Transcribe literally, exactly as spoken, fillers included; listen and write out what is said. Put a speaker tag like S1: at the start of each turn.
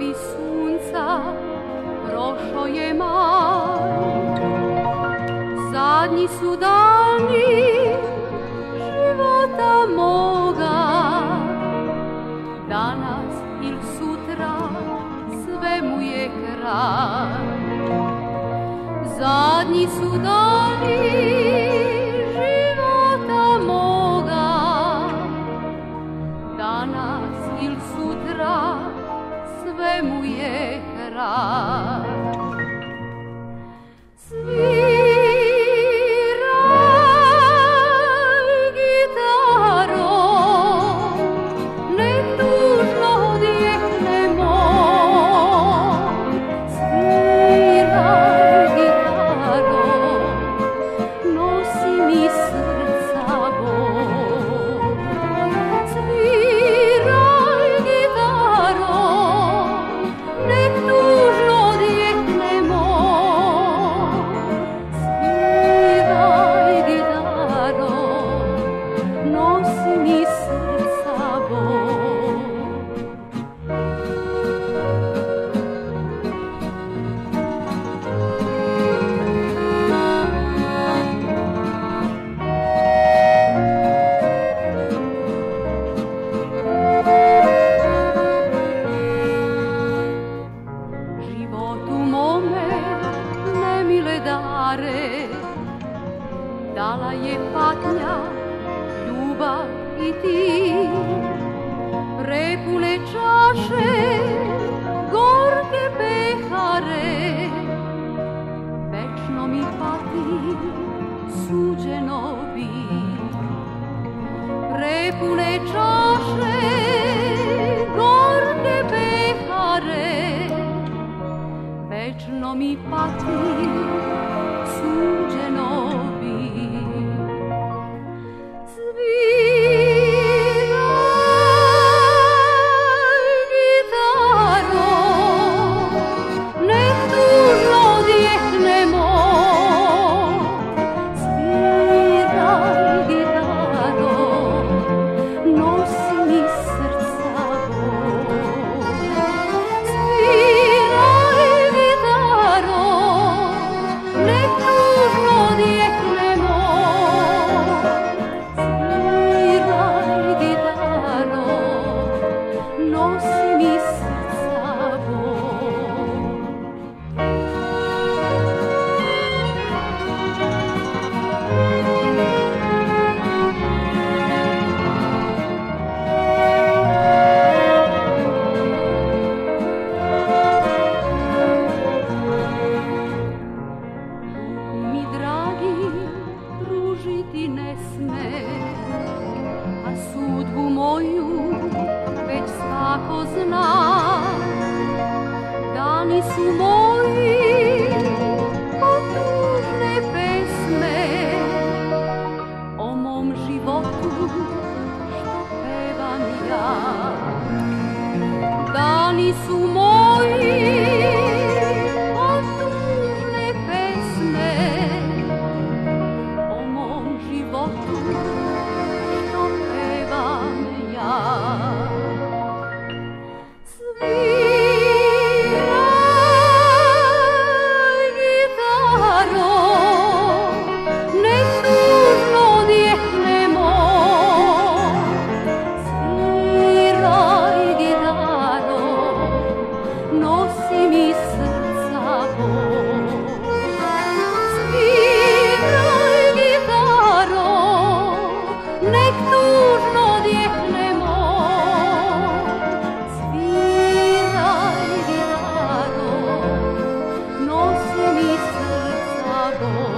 S1: barvi sunca prošao je maj. Zadnji su dani života moga, danas ili sutra sve mu je kraj. Zadnji su dani života moga, danas ili sutra sve mu je kraj. Dala je patnja, ljubav i ti, prepune čaše, gorke pehare. Večno mi pati, suđeno bi, prepune čaše, gorke pehare. Večno mi pati, suđeno bi. Ti ne sme, a sudbu moju već svako zna. Dani su moji ko tužne pesme o mom životu što pevam ja. Dani su moji ko tužne pesme što pevam ja. Nosi mi srca bol.